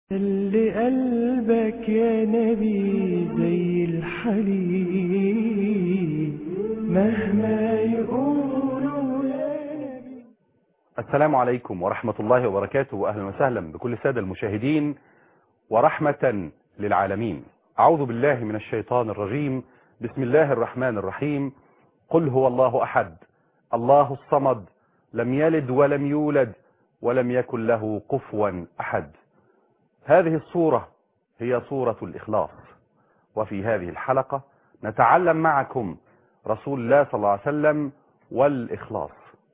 اللي قلبك يا نبي زي الحليب مهما يقولوا يا نبي. السلام عليكم ورحمة الله وبركاته، وأهلا وسهلا بكل السادة المشاهدين ورحمة للعالمين. أعوذ بالله من الشيطان الرجيم. بسم الله الرحمن الرحيم. قل هو الله أحد الله الصمد لم يلد ولم يولد ولم يكن له كفوا أحد. هذه الصورة هي صورة الإخلاص، وفي هذه الحلقة نتعلم معكم رسول الله صلى الله عليه وسلم والإخلاص.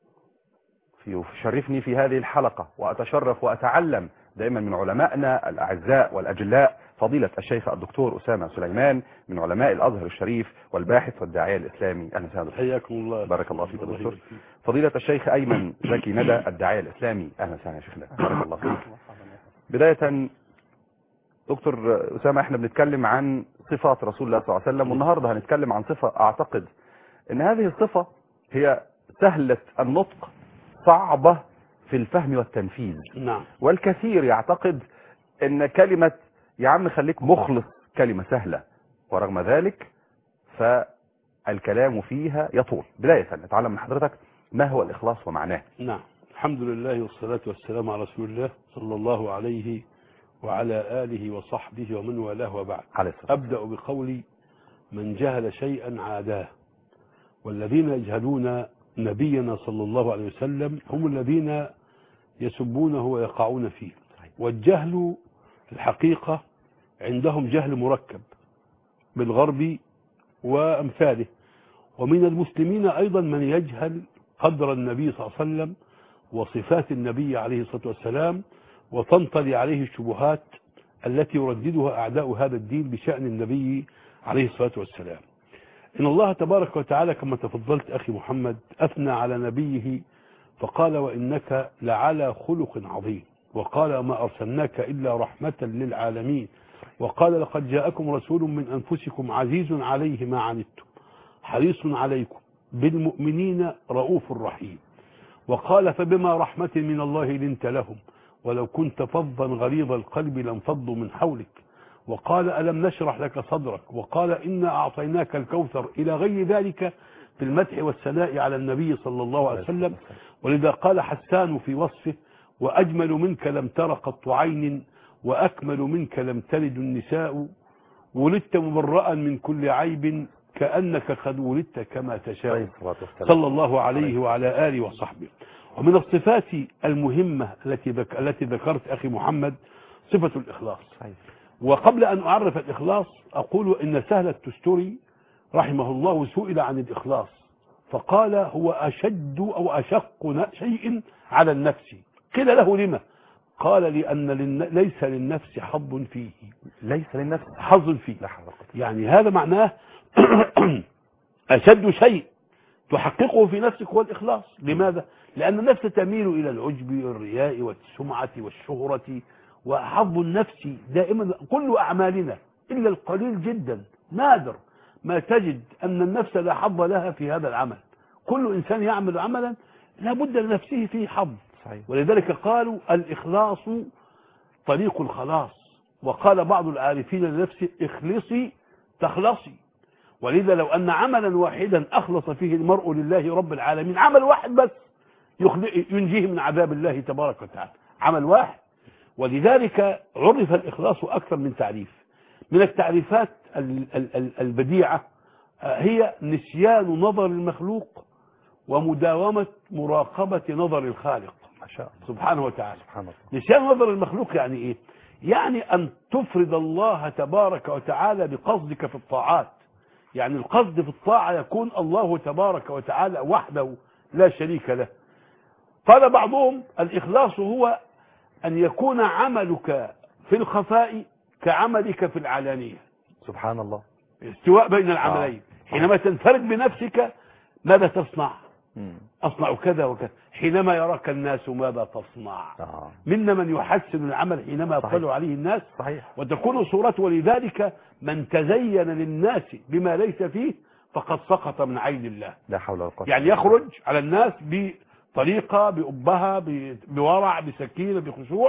يشرفني في هذه الحلقة وأتشرف وأتعلم دائما من علمائنا الأعزاء والأجلاء فضيلة الشيخ الدكتور أسامة سليمان من علماء الأزهر الشريف والباحث والداعية الإسلامي. أهلا وسهلا. حياكم الله. بارك الله فيك دكتور. فضيلة الشيخ أيمن زكي ندى الداعية الإسلامي. أهلا وسهلا يا شيخنا. بارك الله فيك. بداية دكتور أسامة، احنا بنتكلم عن صفات رسول الله صلى الله عليه وسلم، والنهاردة هنتكلم عن صفة أعتقد أن هذه الصفة هي سهلة النطق صعبة في الفهم والتنفيذ. نعم. والكثير يعتقد أن كلمة يا عم خليك مخلص كلمة سهلة، ورغم ذلك فالكلام فيها يطول. بداية نتعلم من حضرتك ما هو الإخلاص ومعناه. نعم. الحمد لله والصلاة والسلام على رسول الله صلى الله عليه وعلى آله وصحبه ومن والاه، وبعد. أبدأ بقولي: من جهل شيئا عاداه، والذين يجهلون نبينا صلى الله عليه وسلم هم الذين يسبونه ويقعون فيه. والجهل في الحقيقة عندهم جهل مركب بالغرب وأمثاله، ومن المسلمين أيضا من يجهل قدر النبي صلى الله عليه وسلم وصفات النبي عليه الصلاة والسلام، وتنطلي عليه الشبهات التي يرددها أعداء هذا الدين بشأن النبي عليه الصلاة والسلام. إن الله تبارك وتعالى كما تفضلت أخي محمد أثنى على نبيه فقال: وإنك لعلى خلق عظيم. وقال: ما أرسلناك إلا رحمة للعالمين. وقال: لقد جاءكم رسول من أنفسكم عزيز عليه ما عنتم حريص عليكم بالمؤمنين رؤوف رحيم. وقال: فبما رحمة من الله لنت لهم ولو كنت فظا غليظ القلب لانفضوا من حولك. وقال: ألم نشرح لك صدرك. وقال: إنا أعطيناك الكوثر، إلى غير ذلك في المدح والثناء على النبي صلى الله عليه وسلم. ولذا قال حسان في وصفه: وأجمل منك لم تر قط عين، وأكمل منك لم تلد النساء، ولدت مبرأ من كل عيب، كأنك قد ولدت كما تشاء، صلى الله عليه وعلى آله وصحبه. ومن الصفات المهمة التي ذكرت أخي محمد صفة الإخلاص. وقبل أن أعرف الإخلاص أقول إن سهل التستري رحمه الله سئل عن الإخلاص فقال: هو أشد أو أشق شيء على النفس. قيل له: لما؟ قال: لأن ليس للنفس حظ فيه. ليس للنفس حظ فيه، يعني هذا معناه أشد شيء تحققه في نفسك هو الإخلاص. لماذا؟ لأن النفس تميل إلى العجب والرياء والسمعة والشهرة، وحظ النفس دائما كل أعمالنا إلا القليل جدا نادر ما تجد أن النفس لا حظ لها في هذا العمل. كل إنسان يعمل عملا لابد لنفسه فيه حظ. ولذلك قالوا: الإخلاص طريق الخلاص. وقال بعض العارفين لنفسه: اخلصي تخلصي. ولذا لو أن عملا واحدا أخلص فيه المرء لله رب العالمين، عمل واحد بس ينجيه من عذاب الله تبارك وتعالى، عمل واحد. ولذلك عرف الإخلاص أكثر من تعريف. من التعريفات البديعة هي نسيان نظر المخلوق ومداومة مراقبة نظر الخالق سبحانه وتعالى. نسيان نظر المخلوق يعني إيه؟ يعني أن تفرد الله تبارك وتعالى بقصدك في الطاعات. يعني القصد في الطاعة يكون الله تبارك وتعالى وحده لا شريك له. قال بعضهم: الإخلاص هو أن يكون عملك في الخفاء كعملك في العلانية. سبحان الله. استواء بين العملين. حينما تنفرد بنفسك ماذا تصنع؟ أصنع كذا وكذا. حينما يراك الناس ماذا تصنع؟ منا من يحسن العمل حينما يطلع عليه الناس. وتكون صورته. ولذلك من تزين للناس بما ليس فيه فقد سقط من عين الله. لا حول ولا قوة. يعني يخرج على الناس بطريقة، بأبهة، بورع، بسكينة، بخشوع،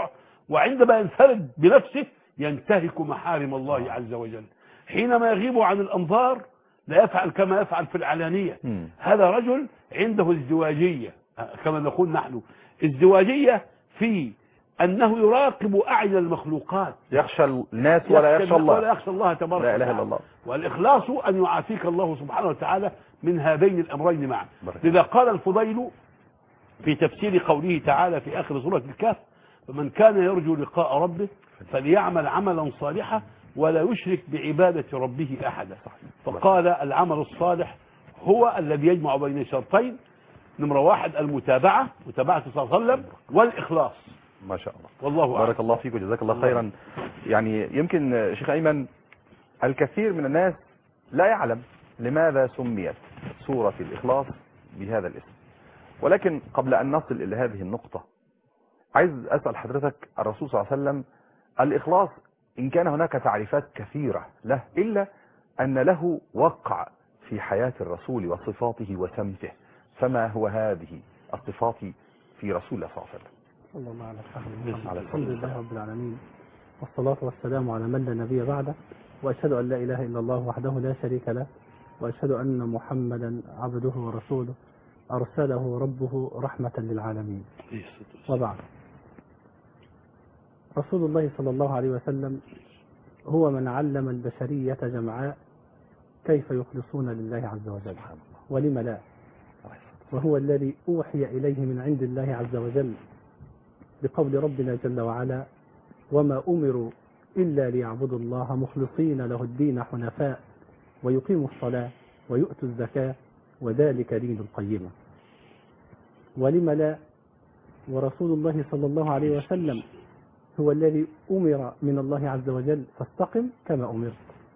وعندما ينفرد بنفسه ينتهك محارم الله عز وجل. حينما يغيب عن الأنظار لا يفعل كما يفعل في العلانية. هذا رجل عنده ازدواجية، كما نقول نحن ازدواجية في أنه يراقب أعين المخلوقات، يخشى الناس ولا يخشى الله، ولا يخشى الله تبارك وتعالى. لا إله إلا الله. والإخلاص أن يعافيك الله سبحانه وتعالى من هذين الأمرين معا. لذا قال الفضيل في تفسير قوله تعالى في آخر سورة الكهف: فمن كان يرجو لقاء ربه فليعمل عملا صالحا ولا يشرك بعبادة ربه أحدا. فقال العمل الصالح هو الذي يجمع بين شرطين: نمرة 1 المتابعة، متابعة صلى الله عليه وسلم، والإخلاص. ما شاء الله. والله بارك الله فيك وجزاك الله خيرا. يعني يمكن شيخ أيمن الكثير من الناس لا يعلم لماذا سميت سورة الإخلاص بهذا الاسم، ولكن قبل أن نصل إلى هذه النقطة عايز أسأل حضرتك: الرسول صلى الله عليه وسلم الإخلاص إن كان هناك تعريفات كثيرة له إلا أن له وقع في حياة الرسول وصفاته وسمته، فما هو هذه الصفات في رسول الله صلى الله عليه وسلم؟ صلى الله عليه وسلم. الحمد لله رب العالمين، والصلاة والسلام على من لا نبي بعده، وأشهد أن لا إله إلا الله وحده لا شريك له، وأشهد أن محمدا عبده ورسوله أرسله ربه رحمة للعالمين. وبعد، رسول الله صلى الله عليه وسلم هو من علم البشرية جمعاء كيف يخلصون لله عز وجل، ولم لا، وهو الذي أوحي إليه من عند الله عز وجل بقول ربنا جل وعلا: وما أمروا إلا ليعبدوا الله مخلصين له الدين حنفاء ويقيموا الصلاة ويؤتوا الزكاة وذلك دين القيمة. ولم لا، ورسول الله صلى الله عليه وسلم هو الذي أمر من الله عز وجل: فاستقم كما أمرت.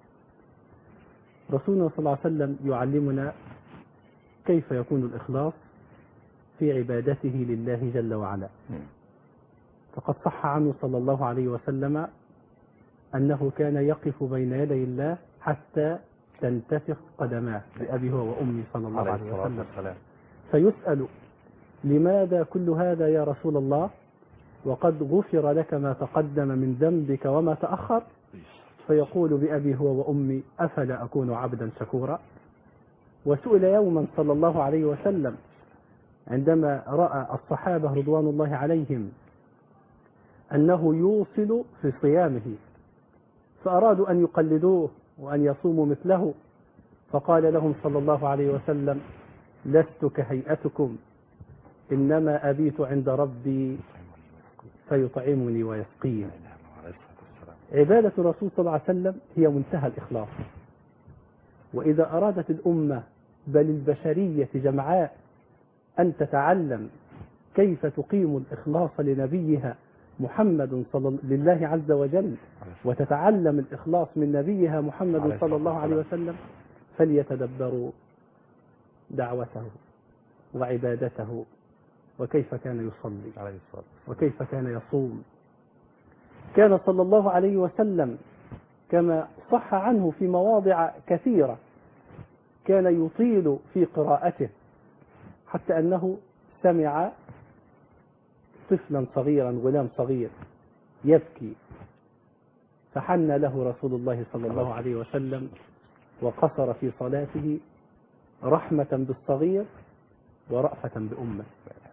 رسولنا صلى الله عليه وسلم يعلمنا كيف يكون الإخلاص في عبادته لله جل وعلا. فقد صح عنه صلى الله عليه وسلم أنه كان يقف بين يدي الله حتى تنتفخ قدماه بأبي هو وأمي صلى الله عليه وسلم، فيسأل: لماذا كل هذا يا رسول الله وقد غفر لك ما تقدم من ذنبك وما تأخر؟ فيقول: بأبي هو وأمي أفلا أكون عبدا شكورا. وسئل يوما صلى الله عليه وسلم عندما رأى الصحابة رضوان الله عليهم أنه يوصل في صيامه فأرادوا أن يقلدوه وأن يصوموا مثله، فقال لهم صلى الله عليه وسلم: لست كهيئتكم، إنما أبيت عند ربي فيطعمني ويسقين. عبادة الرسول صلى الله عليه وسلم هي منتهى الإخلاص. وإذا أرادت الأمة بل البشرية جمعاء أن تتعلم كيف تقيم الإخلاص لنبيها محمد لله عز وجل، وتتعلم الإخلاص من نبيها محمد صلى الله عليه وسلم، فليتدبروا دعوته وعبادته، وكيف كان يصلي وكيف كان يصوم. كان صلى الله عليه وسلم كما صح عنه في مواضع كثيرة كان يطيل في قراءته، حتى أنه سمع طفلا صغيرا، غلام صغير يبكي، فحن له رسول الله صلى الله عليه وسلم وقصر في صلاته رحمة بالصغير ورأفة بأمه.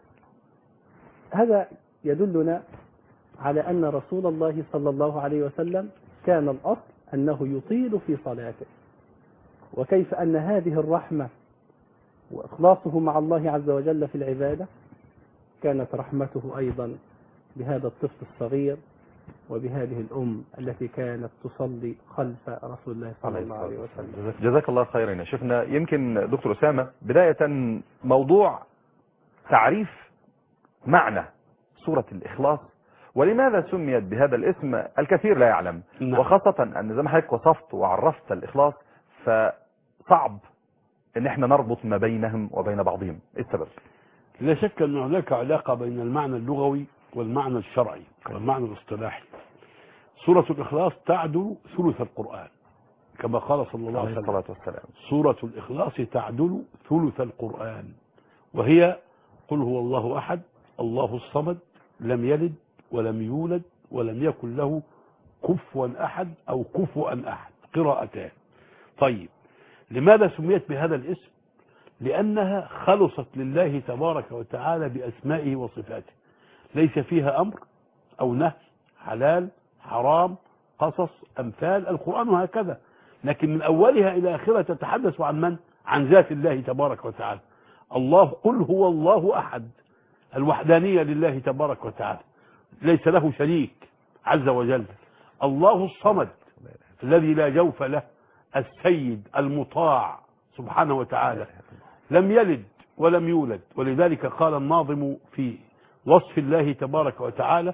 هذا يدلنا على أن رسول الله صلى الله عليه وسلم كان الأصل أنه يطيل في صلاته، وكيف أن هذه الرحمة وإخلاصه مع الله عز وجل في العبادة كانت رحمته أيضا بهذا الطفل الصغير وبهذه الأم التي كانت تصلي خلف رسول الله صلى الله عليه وسلم. جزاك الله خيرا يا شيخنا. يمكن دكتور أسامة بداية موضوع تعريف معنى سورة الإخلاص ولماذا سميت بهذا الاسم الكثير لا يعلم، وخاصة أن زي ما حضرتك وصفت وعرفت الإخلاص فصعب أن احنا نربط ما بينهم وبين بعضهم. إيه السبب؟ لا شك أن هناك علاقة بين المعنى اللغوي والمعنى الشرعي والمعنى الاصطلاحي. سورة الإخلاص تعدل ثلث القرآن كما قال صلى الله عليه وسلم: سورة الإخلاص تعدل ثلث القرآن، وهي: قل هو الله أحد الله الصمد لم يلد ولم يولد ولم يكن له كفوا أحد أو كفوا أحد، قراءتان. طيب لماذا سميت بهذا الاسم؟ لأنها خلصت لله تبارك وتعالى بأسمائه وصفاته، ليس فيها أمر أو نهي، حلال حرام قصص أمثال القرآن وهكذا، لكن من أولها إلى آخرها تتحدث عن من؟ عن ذات الله تبارك وتعالى. الله قل هو الله أحد، الوحدانية لله تبارك وتعالى، ليس له شريك عز وجل. الله الصمد الذي لا جوف له، السيد المطاع سبحانه وتعالى، لم يلد ولم يولد. ولذلك قال الناظم في وصف الله تبارك وتعالى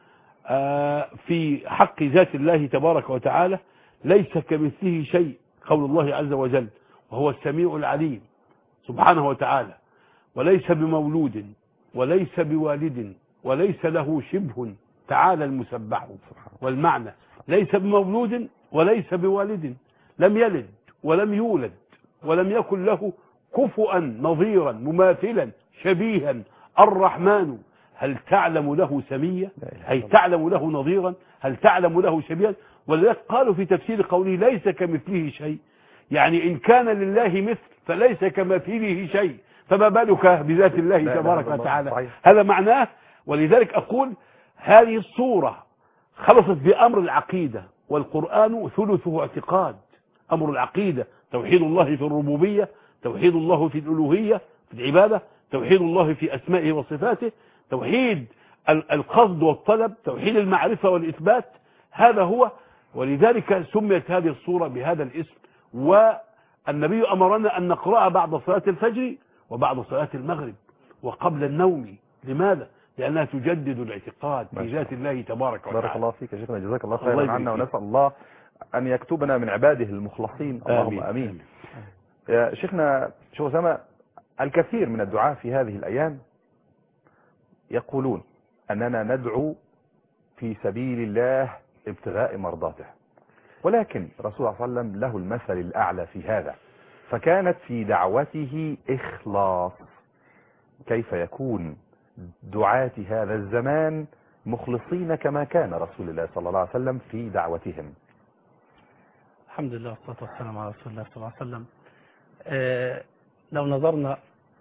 في حق ذات الله تبارك وتعالى: ليس كمثله شيء، قول الله عز وجل، وهو السميع العليم سبحانه وتعالى، وليس بمولود وليس بوالد وليس له شبه تعالى المسبح. والمعنى ليس بمولود وليس بوالد، لم يلد ولم يولد ولم يكن له كفوا نظيرا مماثلا شبيها. الرحمن هل تعلم له سميا؟ هل تعلم له نظيرا؟ هل تعلم له شبيها؟ ولذلك قالوا في تفسير قوله ليس كمثله شيء، يعني إن كان لله مثل فليس كمثله شيء، فما بالك بذات الله تبارك وتعالى؟ هذا معناه. ولذلك أقول هذه الصورة خلصت بأمر العقيدة، والقرآن ثلثه اعتقاد. أمر العقيدة توحيد الله في الربوبية، توحيد الله في الألوهية في العبادة، توحيد الله في أسمائه وصفاته، توحيد القصد والطلب، توحيد المعرفة والإثبات، هذا هو. ولذلك سميت هذه الصورة بهذا الاسم. والنبي أمرنا أن نقرأها بعد صلاة الفجر وبعد صلاة المغرب وقبل النوم. لماذا؟ لأنها تجدد الاعتقاد في ذات الله تبارك وتعالى. بارك الله فيك يا شيخنا، جزاك الله خيرا عنا، ونسأل الله أن يكتبنا من عباده المخلصين، اللهم آمين. يا شيخنا شيخ أسامة، الكثير من الدعاة في هذه الأيام يقولون أننا ندعو في سبيل الله ابتغاء مرضاته، ولكن الرسول صلى الله عليه وسلم له المثل الأعلى في هذا، فكانت في دعوته إخلاص. كيف يكون دعاة هذا الزمان مخلصين كما كان رسول الله صلى الله عليه وسلم في دعوتهم؟ الحمد لله والصلاة والسلام على رسول الله صلى الله عليه وسلم. لو نظرنا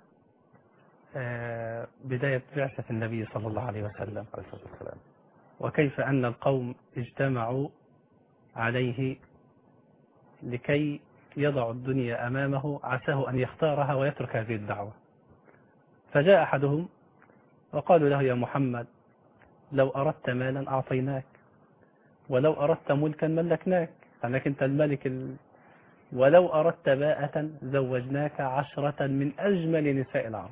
بداية بعثة النبي صلى الله عليه وسلم وكيف أن القوم اجتمعوا عليه لكي يضع الدنيا أمامه، عساه أن يختارها ويترك هذه الدعوة. فجاء أحدهم وقالوا له: يا محمد، لو أردت مالا أعطيناك، ولو أردت ملكا ملكناك، أنك أنت الملك ولو أردت باءة زوجناك 10 من أجمل نساء العرب.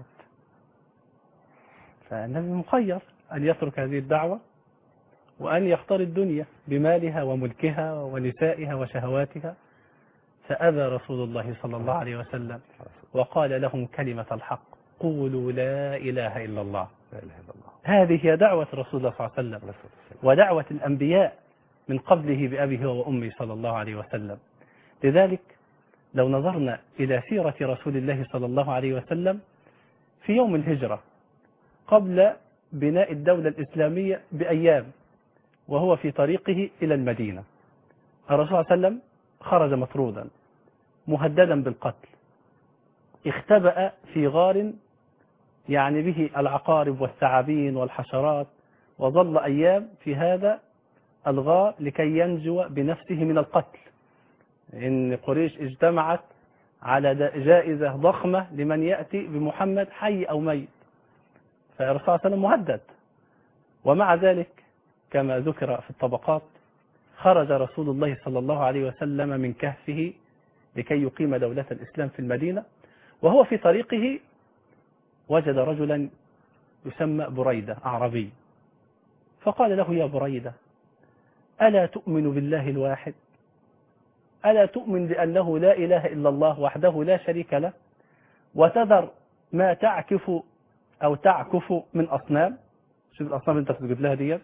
فالنبي مخير أن يترك هذه الدعوة وأن يختار الدنيا بمالها وملكها ونسائها وشهواتها. فأبى رسول الله صلى الله عليه وسلم وقال لهم كلمة الحق: قولوا لا إله إلا الله. هذه هي دعوة رسول الله صلى الله عليه وسلم ودعوة الأنبياء من قبله بأبيه وأمه صلى الله عليه وسلم. لذلك لو نظرنا إلى سيرة رسول الله صلى الله عليه وسلم في يوم الهجرة قبل بناء الدولة الإسلامية بأيام، وهو في طريقه إلى المدينة، الرسول صلى الله عليه وسلم خرج مطرودا مهددا بالقتل، اختبأ في غار يعني به العقارب والثعابين والحشرات، وظل أيام في هذا الغار لكي ينجو بنفسه من القتل. إن قريش اجتمعت على جائزة ضخمة لمن يأتي بمحمد حي أو ميت، فالرسول صلى الله عليه وسلم مهدد. ومع ذلك كما ذكر في الطبقات خرج رسول الله صلى الله عليه وسلم من كهفه لكي يقيم دولة الإسلام في المدينة، وهو في طريقه وجد رجلا يسمى بريدة أعرابي، فقال له: يا بريدة، ألا تؤمن بالله الواحد؟ ألا تؤمن بأنه لا إله إلا الله وحده لا شريك له، وتذر ما تعكف أو تعكف من أصنام؟ شوف الأصنام أنت تسجد لها دي.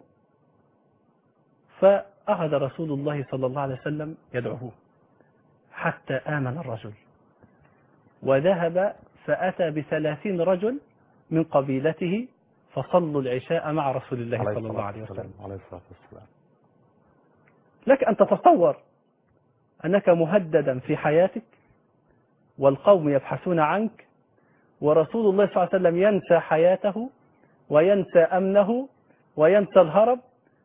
فأخذ رسول الله صلى الله عليه وسلم يدعوه حتى آمن الرجل، وذهب فأتى ب30 رجل من قبيلته فصلوا العشاء مع رسول الله صلى الله عليه وسلم. عليه الصلاة والسلام. لك أن تتصور أنك مهددا في حياتك والقوم يبحثون عنك، ورسول الله صلى الله عليه وسلم ينسى حياته وينسى أمنه وينسى الهرب،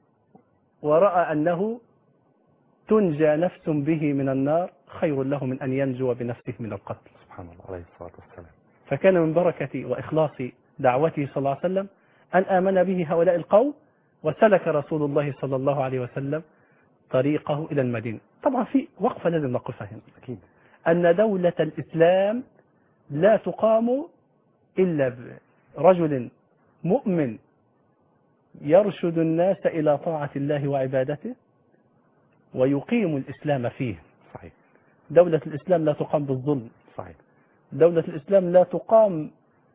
ورأى أنه تنجى نفس به من النار خير له من أن ينجو بنفسه من القتل. سبحان الله عليه الصلاة والسلام. فكان من بركة وإخلاص دعوته صلى الله عليه وسلم أن آمن به هؤلاء القوم، وسلك رسول الله صلى الله عليه وسلم طريقه إلى المدينة. طبعا في وقفة لازم نقفها هنا، أكيد. أن دولة الإسلام لا تقام إلا برجل مؤمن يرشد الناس إلى طاعة الله وعبادته ويقيم الإسلام فيه. صحيح. دولة الإسلام لا تقام بالظلم. صحيح. دولة الإسلام لا تقام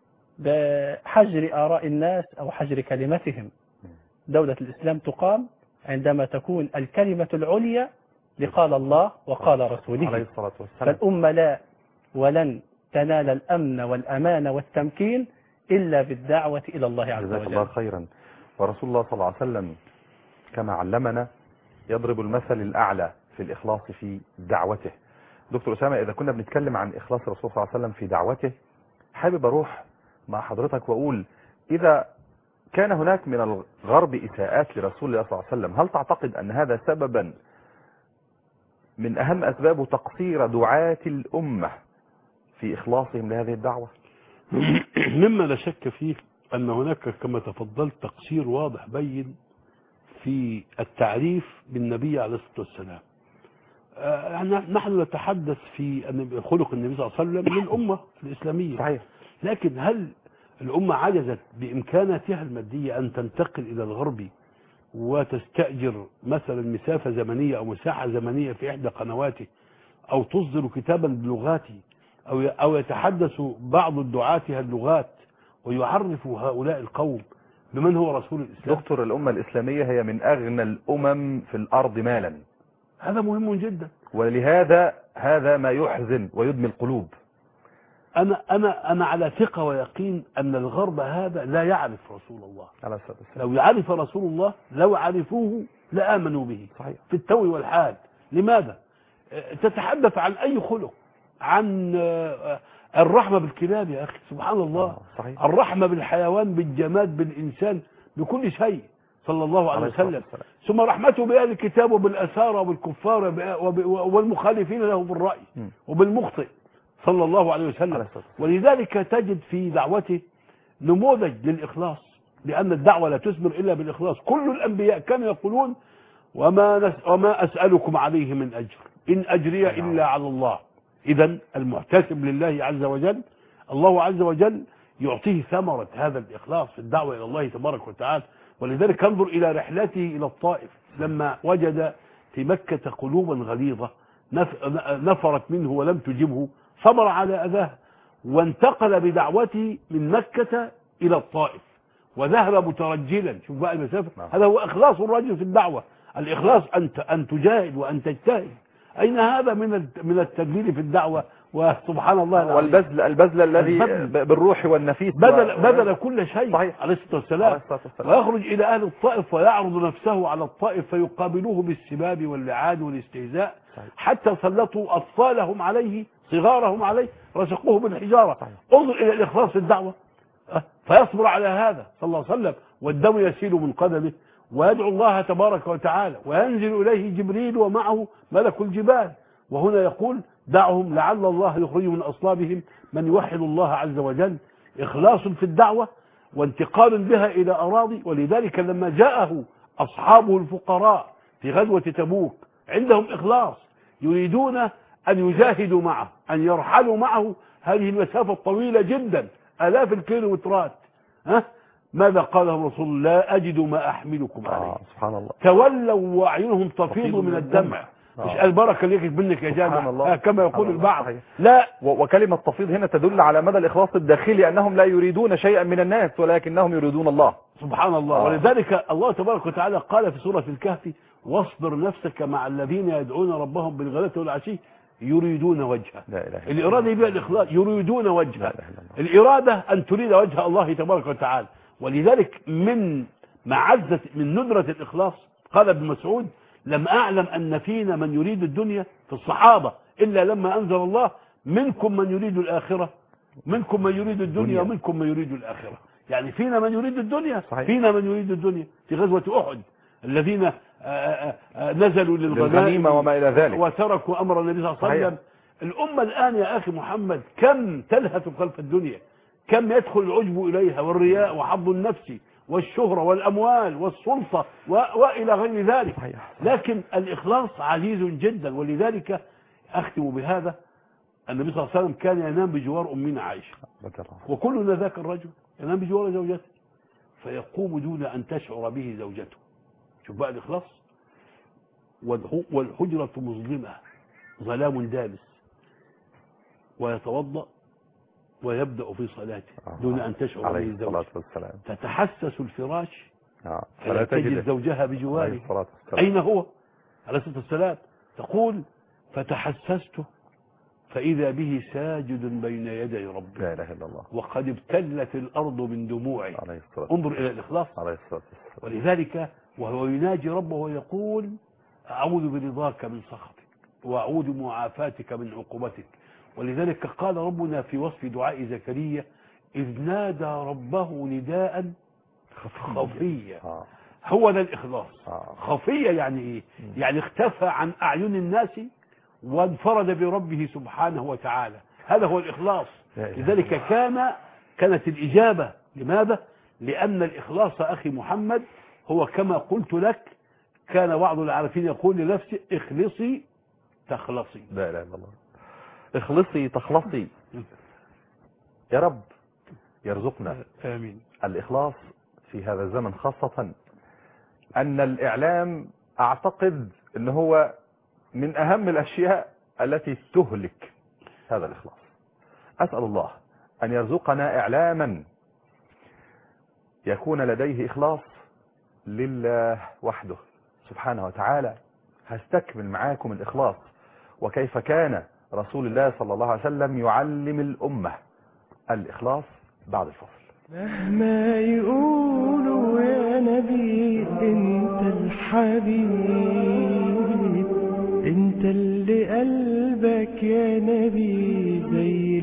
بحجر آراء الناس أو حجر كلمتهم. دولة الإسلام تقام عندما تكون الكلمة العليا لقال الله وقال رسوله عليه الصلاة والسلام. فالأمة لا ولن تنال الأمن والأمان والتمكين إلا بالدعوة إلى الله عز وجل. جزاك الله خيرا. ورسول الله صلى الله عليه وسلم كما علمنا يضرب المثل الأعلى في الإخلاص في دعوته. دكتور أسامة، إذا كنا بنتكلم عن إخلاص الرسول صلى الله عليه وسلم في دعوته، حابب أروح مع حضرتك وأقول إذا كان هناك من الغرب إساءات لرسول الله صلى الله عليه وسلم، هل تعتقد أن هذا سببا من أهم أسباب تقصير دعاة الأمة في إخلاصهم لهذه الدعوة؟ مما لا شك فيه أن هناك كما تفضلت تقصير واضح بين في التعريف بالنبي عليه الصلاة والسلام. نحن نتحدث في خلق النبي صلى الله عليه وسلم للأمة الإسلامية. صحيح. لكن هل الأمة عجزت بإمكاناتها المادية أن تنتقل إلى الغرب وتستأجر مثلا مسافة زمنية أو مساحة زمنية في إحدى قنواته، أو تصدر كتابا بلغاته، أو يتحدث بعض الدعاة اللغات ويعرف هؤلاء القوم بمن هو رسول الإسلام؟ دكتور، الأمة الإسلامية هي من أغنى الأمم في الأرض مالا. هذا مهم جدا، ولهذا هذا ما يحزن ويدمي القلوب. أنا على ثقة ويقين أن الغرب هذا لا يعرف رسول الله عليه الصلاة والسلام. لو يعرف رسول الله لو عرفوه لآمنوا به. صحيح. في التو والحال. لماذا؟ تتحدث عن أي خلق، عن الرحمة بالكلاب يا أخي، سبحان الله. صحيح. الرحمة بالحيوان، بالجماد، بالإنسان، بكل شيء صلى الله عليه وسلم. ثم رحمته بأهل الكتاب وبالأسارى وبالكفار والمخالفين له بالرأي وبالمخطئ صلى الله عليه وسلم. ولذلك تجد في دعوته نموذج للإخلاص، لأن الدعوة لا تثمر إلا بالإخلاص. كل الأنبياء كانوا يقولون وما أسألكم عليه من أجر إن أجري إلا على الله. إذن المحتسب لله عز وجل الله عز وجل يعطيه ثمرة هذا الإخلاص في الدعوة إلى الله تبارك وتعالى. ولذلك انظر إلى رحلته إلى الطائف لما وجد في مكة قلوبا غليظة نفرت منه ولم تجبه، صبر على أذاه وانتقل بدعوته من مكة إلى الطائف وذهب مترجلا. شوف بقى المسافة. هذا هو إخلاص الرجل في الدعوة. الإخلاص أن تجاهد وأن تجتهد. أين هذا من التدليل في الدعوة؟ وسبحان الله. والبذل الذي بالروح والنفيس بذل كل شيء. صحيح. عليه الصلاة والسلام. ويخرج إلى أهل الطائف ويعرض نفسه على الطائف فيقابلوه بالسباب واللعان والاستهزاء. صحيح. حتى سلطوا أطفالهم عليه صغارهم عليه رشقوه بالحجارة. صحيح. انظر إلى الإخلاص في الدعوة. فيصبر على هذا صلى الله عليه وسلم والدم يسيل من قدمه ويدعو الله تبارك وتعالى وينزل إليه جبريل ومعه ملك الجبال. وهنا يقول دعهم لعل الله يخرج من أصلابهم من يوحد الله عز وجل. إخلاص في الدعوة وانتقال بها إلى أراضي. ولذلك لما جاءه أصحابه الفقراء في غزوة تبوك عندهم إخلاص، يريدون أن يجاهدوا معه، أن يرحلوا معه هذه المسافة الطويلة جدا آلاف الكيلومترات. ماذا قال لهم رسول الله؟ لا أجد ما أحملكم عليه. سبحان الله. تولوا وأعينهم تفيض من الدمع. مش البركة اللي يجب منك يا جامع كما يقول البعض. لا. وكلمة تفيض هنا تدل على مدى الإخلاص الداخلي، أنهم لا يريدون شيئا من الناس ولكنهم يريدون الله. سبحان الله. ولذلك الله تبارك وتعالى قال في سورة الكهف واصبر نفسك مع الذين يدعون ربهم بالغداة والعشي يريدون وجهه. الإرادة بها الإخلاص، يريدون وجهه. الإرادة أن تريد وجه الله تبارك وتعالى. ولذلك من معزة من ندرة الإخلاص قال ابن مسعود: لم أعلم أن فينا من يريد الدنيا في الصحابة إلا لما أنزل الله: منكم من يريد الآخرة، منكم من يريد الدنيا ومنكم من يريد الآخرة. يعني فينا من يريد الدنيا، صحيح. فينا من يريد الدنيا. في غزوة أحد الذين نزلوا للغنائم وما إلى ذلك وتركوا أمر النبي صلى الله عليه وسلم. الأمة الآن يا أخي محمد كم تلهث خلف الدنيا، كم يدخل العجب إليها والرياء وحظ النفس والشهرة والأموال والسلطة وإلى غير ذلك. لكن الإخلاص عزيز جدا. ولذلك أختم بهذا: النبي صلى الله عليه وسلم كان ينام بجوار أمنا عائشة، وكلنا ذاك الرجل ينام بجوار زوجته، فيقوم دون أن تشعر به زوجته. شوف بقى الإخلاص. والحجرة مظلمة ظلام دامس، ويتوضأ ويبدأ في صلاته دون أن تشعر به زوجته. تتحسس الفراش فلا تجد زوجها بجواره. أين هو عليه الصلاة والسلام؟ تقول: فتحسسته فإذا به ساجد بين يدي ربه، لا إله إلا الله، وقد ابتلت الأرض من دموعه. انظر إلى الإخلاص. ولذلك وهو يناجي ربه ويقول: أعوذ برضاك من سخطك وأعوذ معافاتك من عقوبتك. ولذلك قال ربنا في وصف دعاء زكريا: إذ نادى ربه نداء خفيا. هو ذا الإخلاص. خفيا يعني إيه؟ يعني اختفى عن أعين الناس وانفرد بربه سبحانه وتعالى. هذا هو الإخلاص. لذلك كانت الإجابة. لماذا؟ لأن الإخلاص أخي محمد هو كما قلت لك، كان بعض العارفين يقول لنفسه: اخلصي تخلصي. لا إله إلا الله. اخلصي تخلصي. يا رب يرزقنا آمين الإخلاص في هذا الزمن، خاصة أن الإعلام أعتقد أنه هو من أهم الأشياء التي تهلك هذا الإخلاص. أسأل الله أن يرزقنا إعلاما يكون لديه إخلاص لله وحده سبحانه وتعالى. هستكمل معاكم الإخلاص وكيف كان رسول الله صلى الله عليه وسلم يعلم الأمة الإخلاص بعد الفصل. مهما يقولوا يا نبي انت الحبيب، انت اللي قلبك يا نبي زي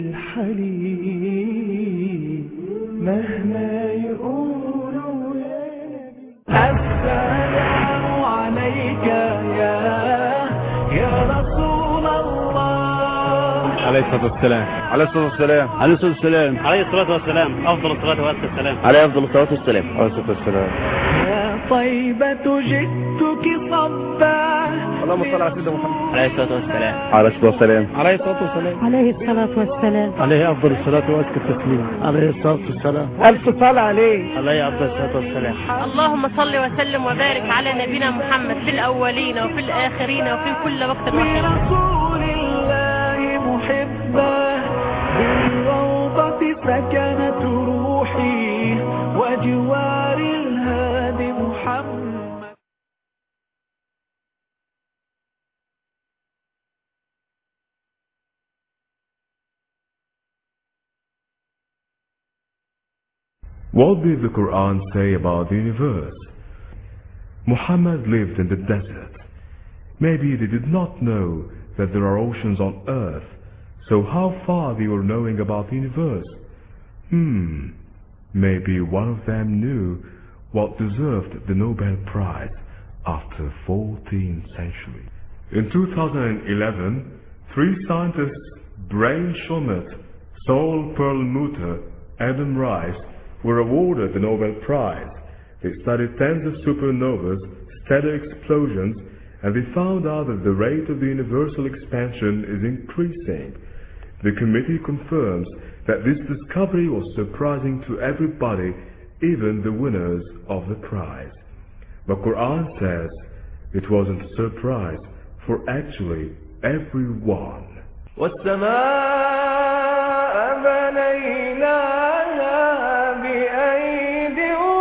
الحليب. مهما يقولوا يا نبي السلام عليك يا رسول الله. عليه الصلاة والسلام. عليه الصلاة والسلام. عليه الصلاة والسلام. عليه الصلاة والسلام. أفضل الصلاة والسلام. عليه أفضل الصلاة والسلام. عليه الصلاة والسلام. يا طيبة جئتك صبا. اللهم صل على سيدنا محمد. عليه الصلاة والسلام. عليه الصلاة والسلام. عليه الصلاة والسلام. عليه الصلاة والسلام. عليه أفضل الصلاة وأزكى التسليم. عليه الصلاة والسلام. ألف صلاة عليه. عليه أفضل الصلاة والسلام. اللهم صل وسلم وبارك على نبينا محمد في الأولين وفي الآخرين وفي كل وقت وحين. رسول الله محبة بالروضة سكنت روحي وجوار الهادي محمد. What did the Quran say about the universe? Muhammad lived in the desert. Maybe they did not know that there are oceans on earth, so how far they were knowing about the universe? Maybe one of them knew what deserved the Nobel Prize after 14th century. In 2011, 3 scientists, Brain Schumet, Saul Perlmutter, Adam Rice, were awarded the Nobel Prize. They studied tens of supernovas, stellar explosions, and they found out that the rate of the universal expansion is increasing. The committee confirms that this discovery was surprising to everybody, even the winners of the prize. The Quran says it wasn't a surprise for actually everyone. والسماء بنيناها بأيد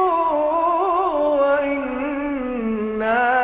وإنا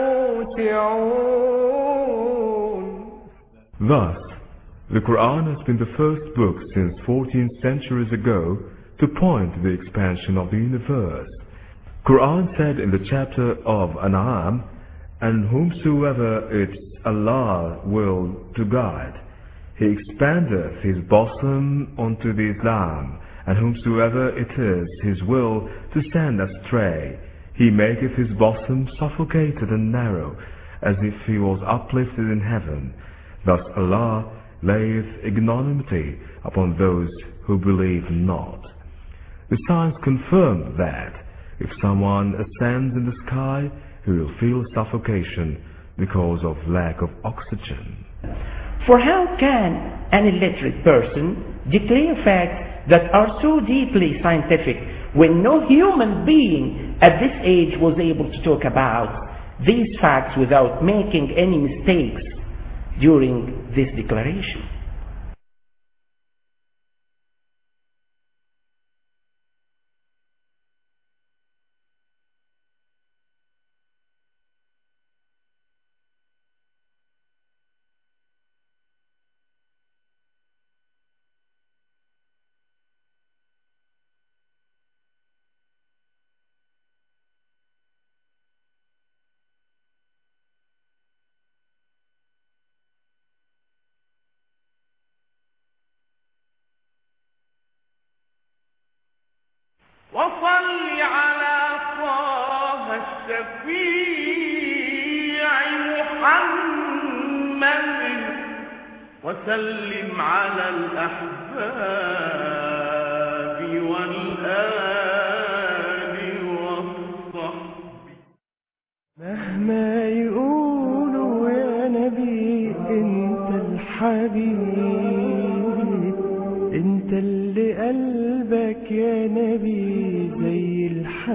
لموسعون. Thus, the Quran has been the first book since 14 centuries ago to point to the expansion of the universe. Quran said in the chapter of An'am, and whomsoever it's Allah will to guide, He expandeth His bosom unto the Islam, and whomsoever it is His will to send astray, He maketh his bosom suffocated and narrow, as if he was uplifted in heaven. Thus Allah layeth ignominy upon those who believe not. The signs confirm that if someone ascends in the sky, he will feel suffocation because of lack of oxygen. For how can an illiterate person declare facts that are so deeply scientific when no human being at this age was able to talk about these facts without making any mistakes during this declaration? وصل على طه الشفيع محمد وسلم على الأحباب والآل والصحب. مهما يقولوا يا نبي انت الحبيب، انت اللي قلبك يا نبي زي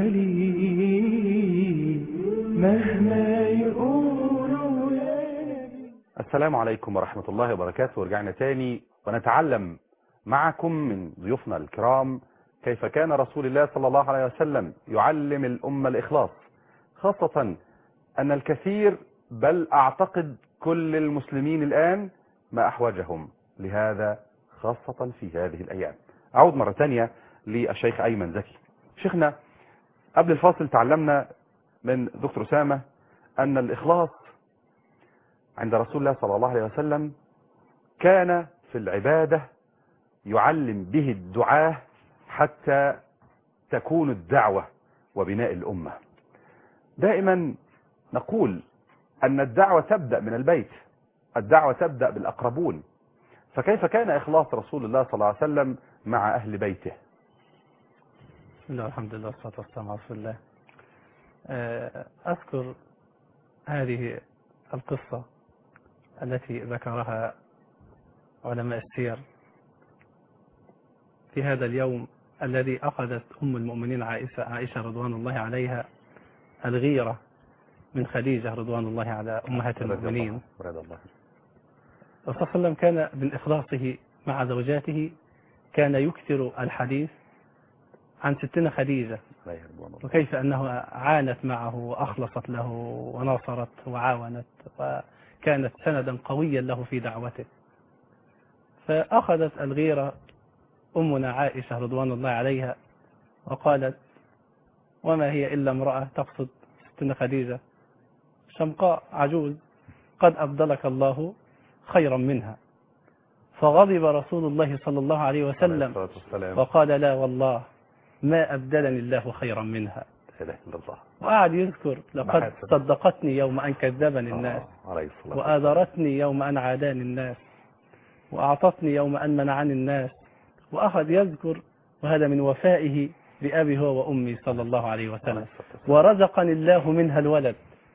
الحليب، مهما يقولوا يا نبي. السلام عليكم ورحمة الله وبركاته. ورجعنا تاني ونتعلم معكم من ضيوفنا الكرام كيف كان رسول الله صلى الله عليه وسلم يعلم الأمة الإخلاص، خاصة أن الكثير بل أعتقد كل المسلمين الآن ما أحوجهم لهذا، خاصة في هذه الأيام. أعود مرة تانية للشيخ أيمن زكي. شيخنا، قبل الفاصل تعلمنا من دكتور أسامة أن الإخلاص عند رسول الله صلى الله عليه وسلم كان في العبادة يعلم به الدعاة حتى تكون الدعوة وبناء الأمة. دائما نقول أن الدعوة تبدأ من البيت، الدعوة تبدأ بالأقربون، فكيف كان إخلاص رسول الله صلى الله عليه وسلم مع أهل بيته؟ بسم الله والحمد لله والصلاة والسلام على رسول الله. أذكر هذه القصة التي ذكرها علماء السير في هذا اليوم الذي أخذت أم المؤمنين عائشة رضوان الله عليها الغيرة من خديجة رضوان الله على أمهات المؤمنين. رضي الله. الرسول صلى الله عليه وسلم كان من إخلاصه مع زوجاته كان يكثر الحديث عن ستنا خديجة وكيف أنها عانت معه وأخلصت له وناصرت وعاونت وكانت سندا قويا له في دعوته. فأخذت الغيرة أمنا عائشة رضوان الله عليها وقالت: وما هي إلا امرأة، تقصد ستنا خديجة، شمقاء عجوز، قد أبدلك الله خيرا منها. فغضب رسول الله صلى الله عليه وسلم وقال: لا والله ما أبدلني الله خيرا منها. وقعد يذكر: لقد صدقتني يوم أن كذبني الناس، وآذرتني يوم أن عاداني الناس، وأعطتني يوم أن منعني الناس. وأخذ يذكر، وهذا من وفائه لأبي هو وأمي صلى الله عليه وسلم، ورزقني الله منها الولد.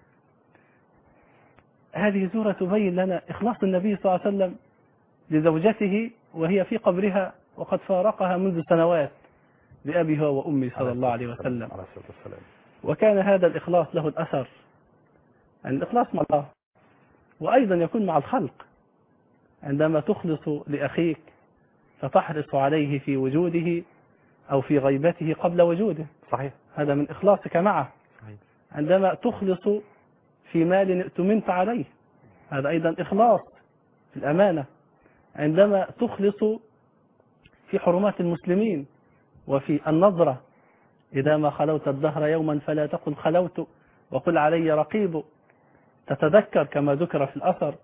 هذه سورة تبين لنا إخلاص النبي صلى الله عليه وسلم لزوجته وهي في قبرها وقد فارقها منذ سنوات، لأبي هو وأمي صلى الله عليه وسلم. وكان هذا الإخلاص له الأثر، يعني الإخلاص مع الله وأيضا يكون مع الخلق. عندما تخلص لأخيك فتحرص عليه في وجوده أو في غيبته قبل وجوده، صحيح، هذا من إخلاصك معه. صحيح. عندما تخلص في مال ائتمنت عليه، هذا أيضا إخلاص في الأمانة. عندما تخلص في حرمات المسلمين وفي النظرة إذا ما خلوت الدهر يوما فلا تقل خلوت وقل علي رقيب. تتذكر كما ذكر في الأثر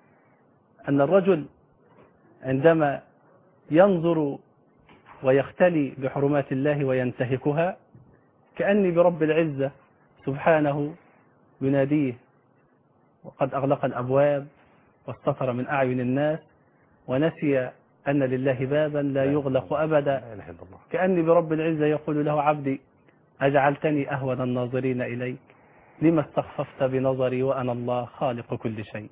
أن الرجل عندما ينظر ويختلي بحرمات الله وينتهكها كأني برب العزة سبحانه يناديه وقد أغلق الأبواب واستتر من أعين الناس ونسي أن لله بابا لا يغلق أبدا. كأني برب العزة يقول له عبدي أجعلتني أهون الناظرين إليك لما استخففت بنظري وأنا الله خالق كل شيء.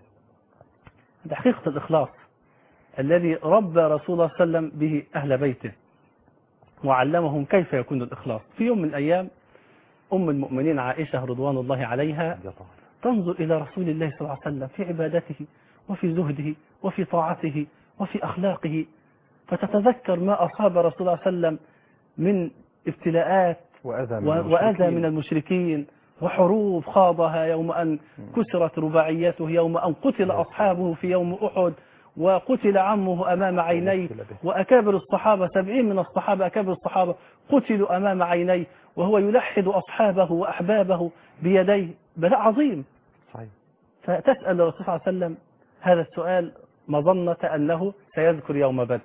هذا حقيقة الإخلاص الذي ربى رسول الله صلى الله عليه وسلم به أهل بيته وعلمهم كيف يكون الإخلاص. في يوم من الأيام أم المؤمنين عائشة رضوان الله عليها تنظر إلى رسول الله صلى الله عليه وسلم في عبادته وفي زهده وفي طاعته وفي أخلاقه، فتتذكر ما أصاب رسول الله صلى الله عليه وسلم من ابتلاءات وأذى من المشركين وحروب خاضها يوم أن كسرت رباعيته، يوم أن قتل أصحابه في يوم أحد وقتل عمه أمام عينيه، وأكابر الصحابة 70 من الصحابة أكابر الصحابة قتلوا أمام عينيه وهو يلحد أصحابه وأحبابه بيديه. بلاء عظيم. صحيح. فتسأل الرسول صلى الله عليه وسلم هذا السؤال مظنة أنه سيذكر يوم بدر،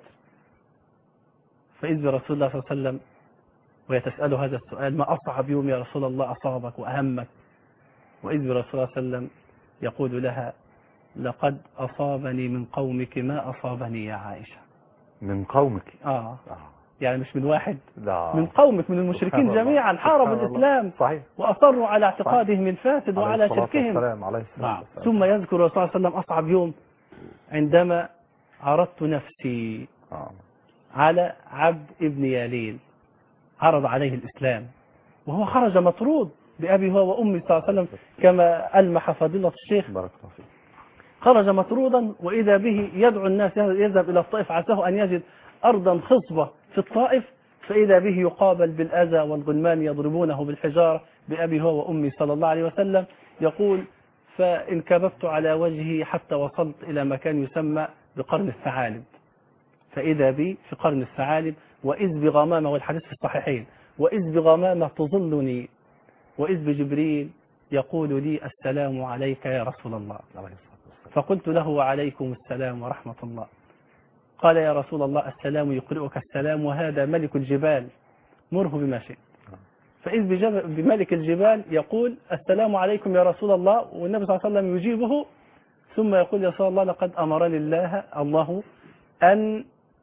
فإذ برسول الله صلى الله عليه وسلم وهي تسأل هذا السؤال ما أصعب يوم يا رسول الله أصابك وأهمك، وإذ برسول الله صلى الله عليه وسلم يقول لها لقد أصابني من قومك ما أصابني يا عائشة. من قومك؟ يعني مش من واحد، من قومك، من المشركين جميعا حاربوا الإسلام. صحيح. وأصروا على اعتقادهم الفاسد وعلى شركهم. ثم يذكر الرسول صلى الله عليه وسلم أصعب يوم عندما عرضت نفسي على عبد ابن ياليل، عرض عليه الإسلام وهو خرج مطرود بأبي هو وأمي صلى الله عليه وسلم كما ألمح فضيلة الشيخ. بارك الله فيك. خرج مطرودا وإذا به يدعو الناس يذهب إلى الطائف عساه أن يجد أرضا خصبة في الطائف، فإذا به يقابل بالأذى والغلمان يضربونه بالحجارة بأبي هو وأمي صلى الله عليه وسلم. يقول فانكببت على وجهي حتى وصلت إلى مكان يسمى بقرن الثعالب، فإذا بي في قرن الثعالب وإذ بغمامة، والحديث في الصحيحين، وإذ بغمامة تظلني وإذ بجبريل يقول لي السلام عليك يا رسول الله. فقلت له وعليكم السلام ورحمة الله. قال يا رسول الله السلام يقرئك السلام وهذا ملك الجبال مره بما شئت. فإذ بملك الجبال يقول السلام عليكم يا رسول الله، والنبي صلى الله عليه وسلم يجيبه ثم يقول يا رسول الله لقد أمرني الله أن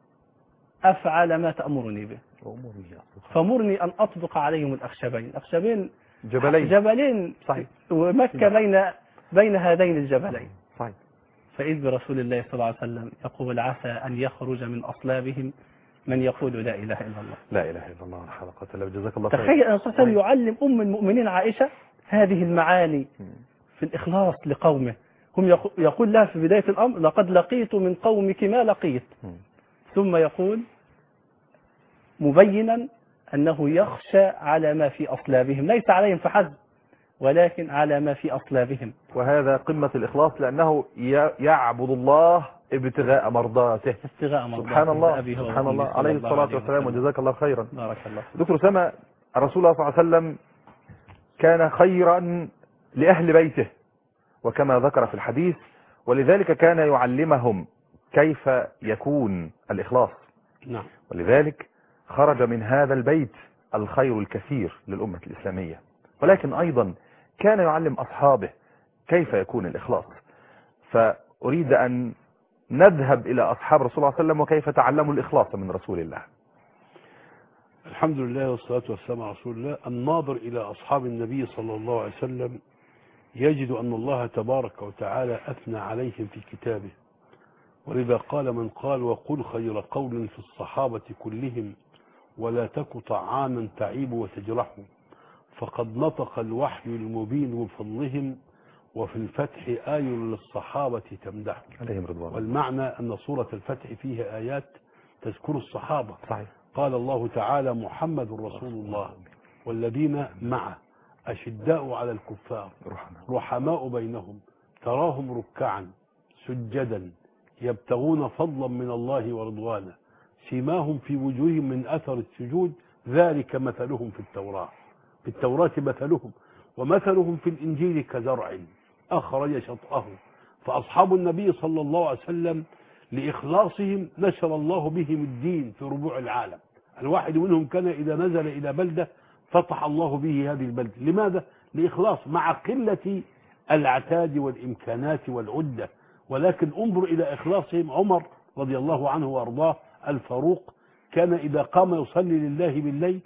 أفعل ما تأمرني به، فمرني أن أطبق عليهم الأخشبين جبلين صحيح. ومكة بين هذين الجبلين صحيح. فإذ برسول الله صلى الله عليه وسلم يقول عسى أن يخرج من أصلابهم من يقول لا إله إلا الله. لا إله إلا الله حلقة الله. جزاك الله خير. تخيل أن صلى الله عليه وسلم يعلم أم المؤمنين عائشة هذه المعاني في الإخلاص لقومه. هم يقول لها في بداية الأمر لقد لقيت من قومك ما لقيت، ثم يقول مبينا أنه يخشى على ما في أصلابهم، ليس عليهم فحسب ولكن على ما في أصلابهم. وهذا قمة الإخلاص لأنه يعبد الله ابتغاء مرضاته. سبحان الله سبحان الله عليه الصلاة والسلام. وجزاك الله خيرا. بارك الله. دكتور أسامة، الرسول صلى الله عليه وسلم كان خيرا لأهل بيته وكما ذكر في الحديث، ولذلك كان يعلمهم كيف يكون الإخلاص. نعم. ولذلك خرج من هذا البيت الخير الكثير للأمة الإسلامية، ولكن أيضا كان يعلم أصحابه كيف يكون الإخلاص. فأريد أن نذهب إلى أصحاب رسول الله صلى الله عليه وسلم وكيف تعلموا الإخلاص من رسول الله. الحمد لله والصلاة والسلام على رسول الله. الناظر إلى أصحاب النبي صلى الله عليه وسلم يجد أن الله تبارك وتعالى أثنى عليهم في كتابه، ولذا قال من قال وقل خير قول في الصحابة كلهم ولا تك طعاما تعيب وتجرح، فقد نطق الوحي المبين من فضلهم وفي الفتح آي للصحابة تمدح عليهم رضوان. والمعنى أن سورة الفتح فيها آيات تذكر الصحابة. صحيح. قال الله تعالى محمد رسول الله والذين معه أشداء على الكفار رحماء بينهم تراهم ركعا سجدا يبتغون فضلا من الله ورضوانا سيماهم في وجوههم من أثر السجود ذلك مثلهم في التوراة. في التوراة مثلهم ومثلهم في الإنجيل كزرع أخرج شطأه فأصحاب النبي صلى الله عليه وسلم لإخلاصهم نشر الله بهم الدين في ربوع العالم. الواحد منهم كان إذا نزل إلى بلدة فتح الله به هذه البلدة. لماذا؟ لإخلاص مع قلة العتاد والإمكانات والعدة، ولكن انظر إلى إخلاصهم. عمر رضي الله عنه وأرضاه الفاروق كان إذا قام يصلي لله بالليل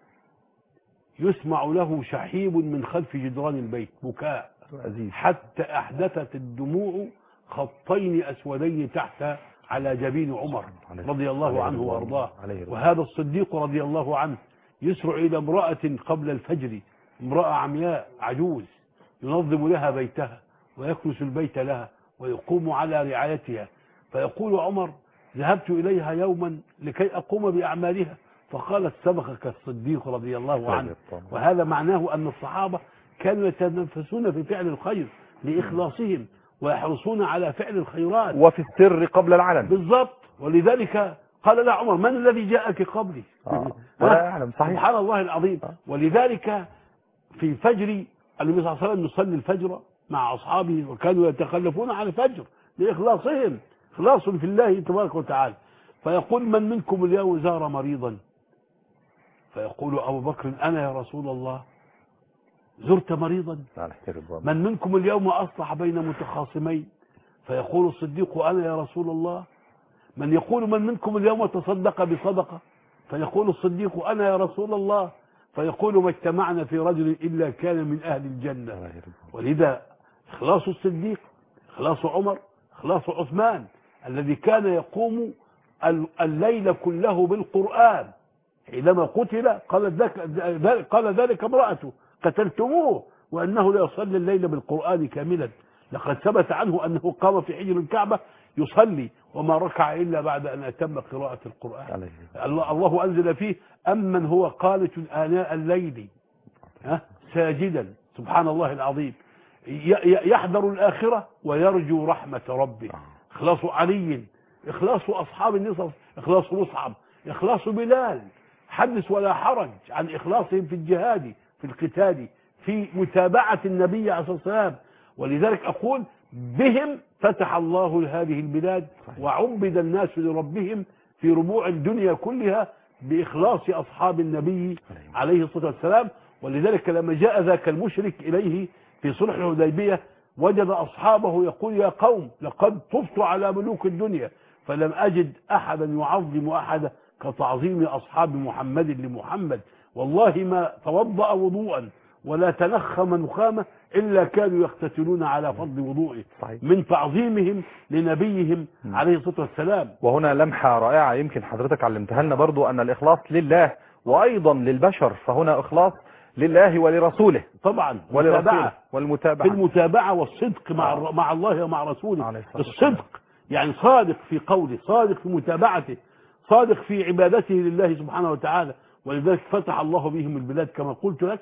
يسمع له شحيب من خلف جدران البيت بكاء حتى أحدثت الدموع خطين أسودين تحت على جبين عمر رضي الله عنه وأرضاه. وهذا الصديق رضي الله عنه يسرع إلى امرأة قبل الفجر، امرأة عمياء عجوز، ينظم لها بيتها ويكنس البيت لها ويقوم على رعايتها، فيقول عمر ذهبت إليها يوما لكي أقوم بأعمالها فقالت سبقك الصديق رضي الله عنه. وهذا معناه أن الصحابة كانوا يتنافسون في فعل الخير لإخلاصهم ويحرصون على فعل الخيرات وفي السر قبل العلن بالضبط. ولذلك قال لا عمر من الذي جاءك قبلي؟ ولا يعلم. صحيح. سبحان الله العظيم. ولذلك في فجر النبي صلى الله عليه وسلم يصلي الفجر مع أصحابه وكانوا يتخلفون عن الفجر لإخلاصهم، إخلاص في الله تبارك وتعالى. فيقول من منكم اليوم زار مريضا؟ فيقول أبو بكر أنا يا رسول الله. زرت مريضا؟ من منكم اليوم أصلح بين متخاصمين؟ فيقول الصديق أنا يا رسول الله. من يقول من منكم اليوم تصدق بصدقة؟ فيقول الصديق أنا يا رسول الله. فيقول ما اجتمعنا في رجل إلا كان من أهل الجنة. ولذا إخلاص الصديق، إخلاص عمر، إخلاص عثمان الذي كان يقوم الليل كله بالقرآن حينما قتل قال ذلك امرأته قتلتموه وأنه لا يصلي الليل بالقرآن كاملا. لقد ثبت عنه أنه قام في حجر الكعبة يصلي وما ركع إلا بعد أن أتم قراءة القرآن. الله أنزل فيه أمن هو قانت آناء الليل ساجدا سبحان الله العظيم يحذر الآخرة ويرجو رحمة ربه. إخلاص علي، إخلاص أصحاب النصر، إخلاص مصعب، إخلاص بلال، حدث ولا حرج عن إخلاصهم في الجهاد في القتال في متابعة النبي عليه الصلاة والسلام. ولذلك أقول بهم فتح الله هذه البلاد وعبد الناس لربهم في ربوع الدنيا كلها بإخلاص أصحاب النبي عليه الصلاة والسلام. ولذلك لما جاء ذاك المشرك إليه في صلح الحديبية وجد أصحابه يقول يا قوم لقد طفت على ملوك الدنيا فلم أجد أحدا يعظم أحدا كتعظيم أصحاب محمد لمحمد. والله ما توضأ وضوءا ولا تنخم نخامة إلا كانوا يختتلون على فضل وضوئه من تعظيمهم لنبيهم عليه الصلاة والسلام. وهنا لمحة رائعة يمكن حضرتك علمتها لنا برضو أن الإخلاص لله وأيضا للبشر، فهنا إخلاص لله ولرسوله طبعا والمتابعة في المتابعة والصدق مع الله ومع رسوله. الصدق يعني صادق في قوله، صادق في متابعته، صادق في عبادته لله سبحانه وتعالى. ولذلك فتح الله بهم البلاد كما قلت لك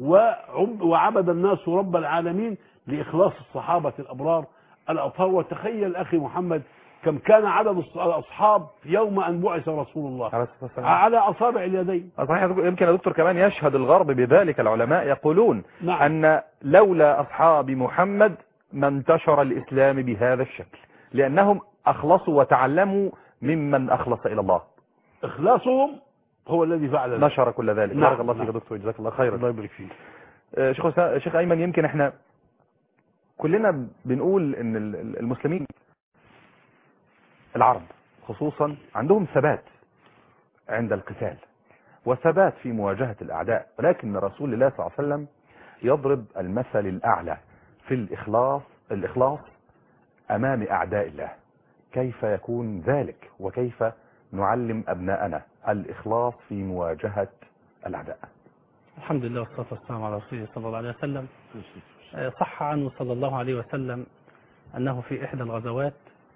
وعبد الناس رب العالمين لإخلاص الصحابة الأبرار الأطهار. وتخيل أخي محمد كم كان عدد الأصحاب يوم أن بعث رسول الله على أصابع اليدين. صحيح. يمكن يا دكتور كمان يشهد الغرب بذلك. العلماء يقولون أن لولا أصحاب محمد ما انتشر الإسلام بهذا الشكل لأنهم أخلصوا وتعلموا ممن أخلص إلى الله. إخلاصهم هو الذي فعل ذلك. نشر كل ذلك. بارك الله فيك يا دكتور جزاك الله خيرا. الله يبارك فيك. شيخ أيمن يمكن احنا كلنا بنقول ان المسلمين العرب خصوصا عندهم ثبات عند القتال وثبات في مواجهة الأعداء، ولكن رسول الله صلى الله عليه وسلم يضرب المثل الأعلى في الإخلاص أمام أعداء الله. كيف يكون ذلك وكيف نعلم أبناءنا الإخلاص في مواجهة الأعداء؟ الحمد لله والصلاة والسلام على رسوله صلى الله عليه وسلم. صح عنه صلى الله عليه وسلم أنه في إحدى الغزوات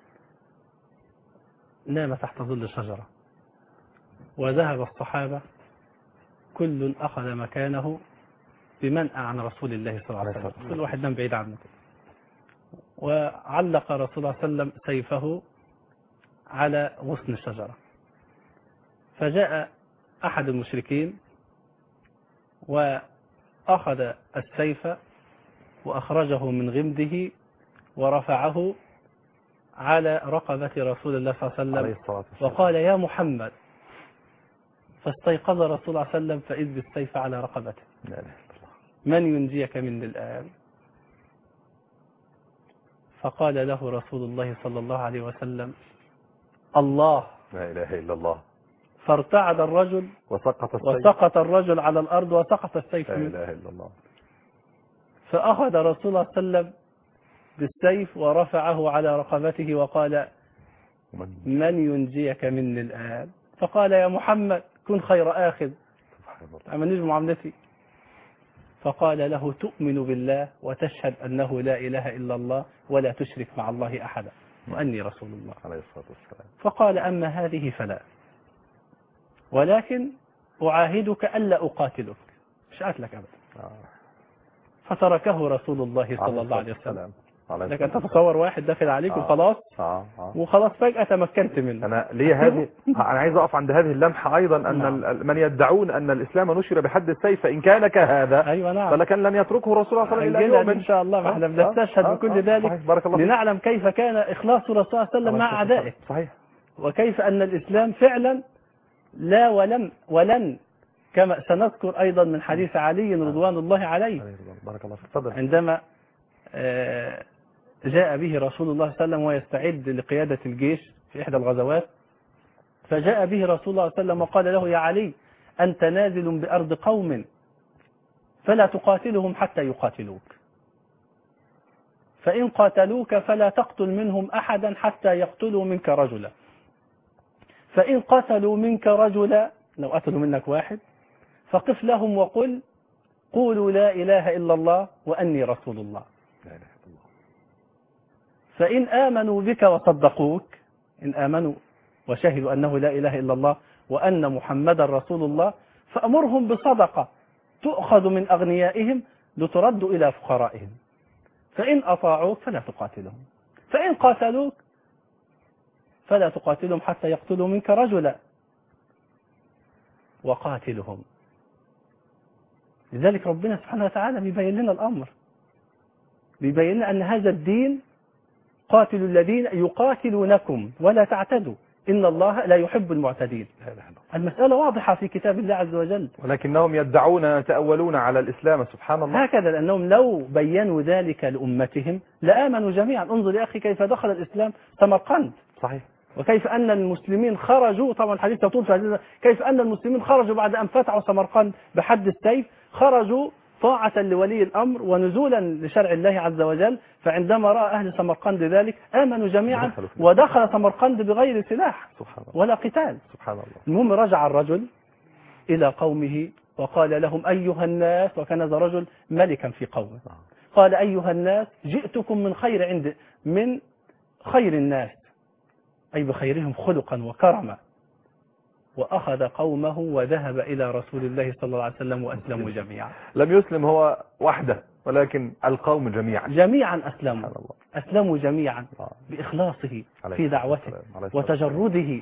نام تحت ظل شجرة وذهب الصحابة كل أخذ مكانه بمنأى عن رسول الله صلى الله عليه وسلم، كل واحد نام بعيد عنه. وعلق رسول الله صلى الله عليه وسلم سيفه على غصن الشجرة فجاء أحد المشركين وأخذ السيف وأخرجه من غمده ورفعه على رقبة رسول الله صلى الله عليه وسلم وقال يا محمد، فاستيقظ رسول الله صلى الله عليه وسلم فإذ بالسيف على رقبته. من ينجيك مني الآن؟ فقال له رسول الله صلى الله عليه وسلم الله. لا إله إلا الله. فارتعد الرجل وسقط الرجل على الأرض وسقط السيف لا منه. إله إلا الله. فأخذ رسول الله صلى الله عليه وسلم بالسيف ورفعه على رقبته وقال من ينجيك مني الآن؟ فقال يا محمد كن خير آخذ، عملنيش معاملتي. فقال له تؤمن بالله وتشهد أنه لا إله إلا الله ولا تشرك مع الله أحدا وأني رسول الله عليه الصلاة والسلام. فقال أما هذه فلا، ولكن أعاهدك ألا أقاتلك، مش قاتلك أبدا. فتركه رسول الله صلى الله عليه وسلم. لك أن تتصور واحد داخل عليك وخلاص وخلاص فجأة تمكنت منه. أنا عايز أقف عند هذه اللمحة أيضا أن من يدعون أن الإسلام نشر بحد السيف فإن كان كهذا أيوة نعم. فلكن لن يتركه رسول الله صلى الله عليه وسلم إن شاء الله. احنا بنستشهد بكل ذلك لنعلم كيف كان إخلاص رسول الله صلى الله عليه وسلم مع أعدائه. صحيح. وكيف أن الإسلام فعلا لا ولن كما سنذكر أيضا من حديث علي رضوان الله عليه. بارك الله فيك. عندما جاء به رسول الله صلى الله عليه وسلم ويستعد لقيادة الجيش في إحدى الغزوات، فجاء به رسول الله صلى الله عليه وسلم وقال له يا علي أنت نازل بأرض قوم فلا تقاتلهم حتى يقاتلوك، فإن قاتلوك فلا تقتل منهم أحدا حتى يقتلوا منك رجلا، فإن قتلوا منك رجلا لو قتلوا منك واحد فقف لهم وقل قولوا لا إله إلا الله وأني رسول الله، فإن آمنوا بك وصدقوك، إن آمنوا وشهدوا أنه لا إله إلا الله وأن محمدا رسول الله فأمرهم بصدقة تؤخذ من أغنيائهم لترد إلى فقرائهم، فإن أطاعوك فلا تقاتلهم، فإن قاتلوك فلا تقاتلهم حتى يقتلوا منك رجلا وقاتلهم. لذلك ربنا سبحانه وتعالى بيبين لنا الأمر، بيبين لنا أن هذا الدين قاتلوا الذين يقاتلونكم ولا تعتدوا إن الله لا يحب المعتدين. المسألة واضحة في كتاب الله عز وجل، ولكنهم يدعون يتأولون على الإسلام. سبحان الله. هكذا، لأنهم لو بينوا ذلك لأمتهم لآمنوا جميعا. انظر يا أخي كيف دخل الإسلام سمرقند. صحيح. وكيف أن المسلمين خرجوا، طبعا الحديث يطول في هذا، كيف أن المسلمين خرجوا بعد أن فتحوا سمرقند بحد السيف، خرجوا طاعة لولي الأمر ونزولا لشرع الله عز وجل. فعندما رأى أهل سمرقند ذلك آمنوا جميعا ودخل سمرقند بغير سلاح ولا قتال. سبحان الله. المهم رجع الرجل إلى قومه وقال لهم أيها الناس، وكان ذا رجل ملكا في قومه، قال أيها الناس جئتكم من خير الناس، أي بخيرهم خلقا وكرما. وأخذ قومه وذهب إلى رسول الله صلى الله عليه وسلم وأسلموا جميعا. لم يسلم هو وحده ولكن القوم جميعا أسلموا. أسلموا جميعا بإخلاصه في دعوته وتجرده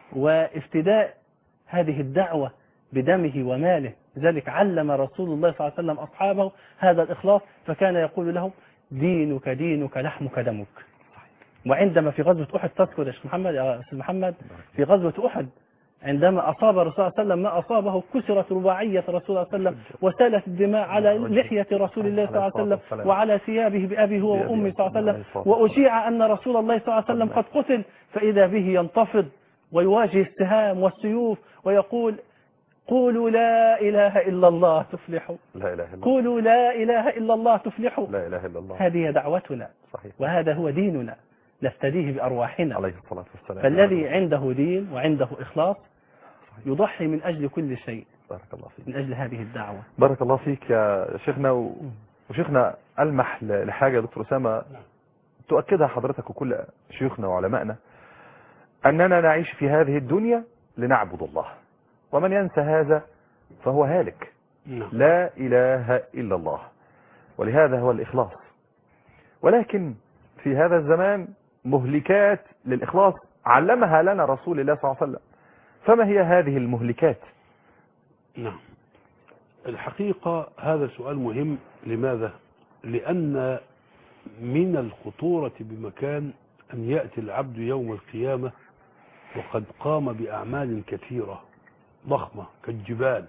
وافتداء هذه الدعوة بدمه وماله. لذلك علم رسول الله صلى الله عليه وسلم أصحابه هذا الإخلاص، فكان يقول لهم دينك دينك لحمك دمك. وعندما في غزوة أحد، تذكر يا شيخ محمد يا أستاذ محمد، في غزوة أحد عندما أصاب الرسول صلى الله عليه وسلم ما أصابه، كسرت رباعية رسول الله صلى الله عليه وسلم وسالت الدماء على لحية رسول الله صلى الله عليه وسلم وعلى ثيابه بأبي هو وأمي صلى الله عليه وسلم، وأشيع أن رسول الله صلى الله عليه وسلم قد قتل، فإذا به ينتفض ويواجه السهام والسيوف ويقول قولوا لا إله إلا الله تفلحوا، لا إله إلا قولوا لا إله إلا الله تفلحوا. لا إله إلا الله. هذه دعوتنا. صحيح. وهذا هو ديننا نفتديه بأرواحنا عليه الصلاة والسلام. فالذي عنده دين وعنده إخلاص يضحي من أجل كل شيء. بارك الله فيك. من أجل هذه الدعوة. بارك الله فيك يا شيخنا. وشيخنا ألمح لحاجة يا دكتور أسامة تؤكدها حضرتك وكل شيوخنا وعلمائنا، أننا نعيش في هذه الدنيا لنعبد الله، ومن ينسى هذا فهو هالك. لا إله إلا الله، ولهذا هو الإخلاص. ولكن في هذا الزمان مهلكات للإخلاص علمها لنا رسول الله صلى الله عليه وسلم، فما هي هذه المهلكات؟ نعم، الحقيقة هذا سؤال مهم. لماذا؟ لأن من الخطورة بمكان أن يأتي العبد يوم القيامة وقد قام بأعمال كثيرة ضخمة كالجبال،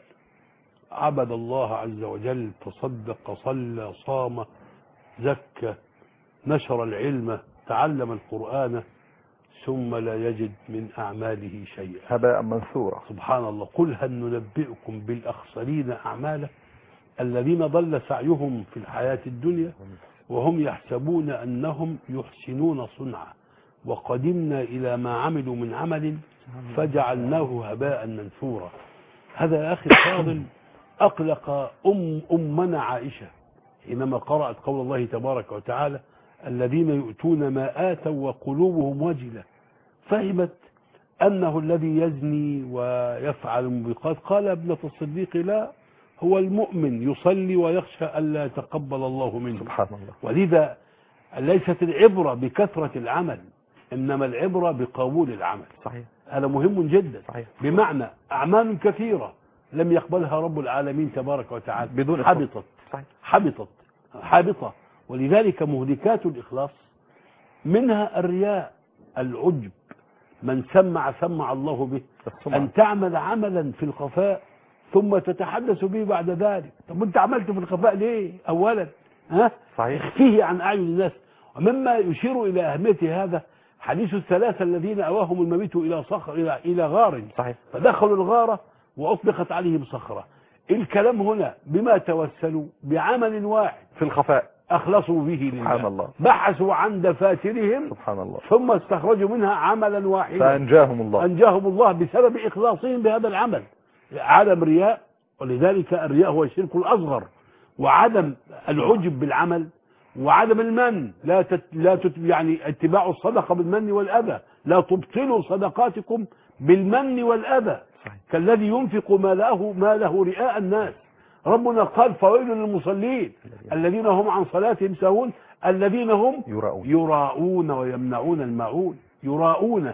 عبد الله عز وجل، تصدق، صلى، صام، زكى، نشر العلم، تعلم القرآن، ثم لا يجد من أعماله شيئا، هباء منثورا. سبحان الله. قل هل ننبئكم بالأخسرين أعمالا الذين ضل سعيهم في الحياة الدنيا وهم يحسبون أنهم يحسنون صنعا وقدمنا إلى ما عملوا من عمل فجعلناه هباء منثورا. هذا يا أخي الفاضل أقلق أمنا عائشة حينما قرأت قول الله تبارك وتعالى الذين يؤتون ما آتوا وقلوبهم وجلة، فهمت أنه الذي يزني ويفعل الموبقات. قال ابنة الصديق لا، هو المؤمن يصلي ويخشى ألا يتقبل الله منه. سبحان الله. ولذا ليست العبرة بكثرة العمل، إنما العبرة بقبول العمل. صحيح. هذا مهم جدا. صحيح. بمعنى أعمال كثيرة لم يقبلها رب العالمين تبارك وتعالى، بدون حبطت. صحيح. حبطة. ولذلك مهلكات الإخلاص منها الرياء، العجب، من سمع الله به، أن تعمل عملا في الخفاء ثم تتحدث به بعد ذلك. طب انت عملت في الخفاء ليه اولا؟ صحيح. اخفيه عن اعين الناس. ومما يشير الى اهميه هذا حديث الثلاثه الذين اواهم المبيت الى صخر الى غار. صحيح. فدخلوا الغاره واطلقت عليهم صخره. الكلام هنا بما توسلوا بعمل واحد في الخفاء اخلصوا به لله. سبحان الله. بحثوا عن دفاترهم سبحان الله ثم استخرجوا منها عملا واحدا فانجاهم الله. انجاهم الله بسبب اخلاصهم بهذا العمل. عدم رياء، ولذلك الرياء هو الشرك الأصغر، وعدم العجب بالعمل، وعدم المن، يعني اتباع الصدقة بالمن والأذى، لا تبطلوا صدقاتكم بالمن والأذى. كالذي ينفق ماله رئاء الناس. ربنا قال فويل للمصلين الذين هم عن صلاتهم ساهون الذين هم يراؤون ويمنعون الماعون. يراؤون.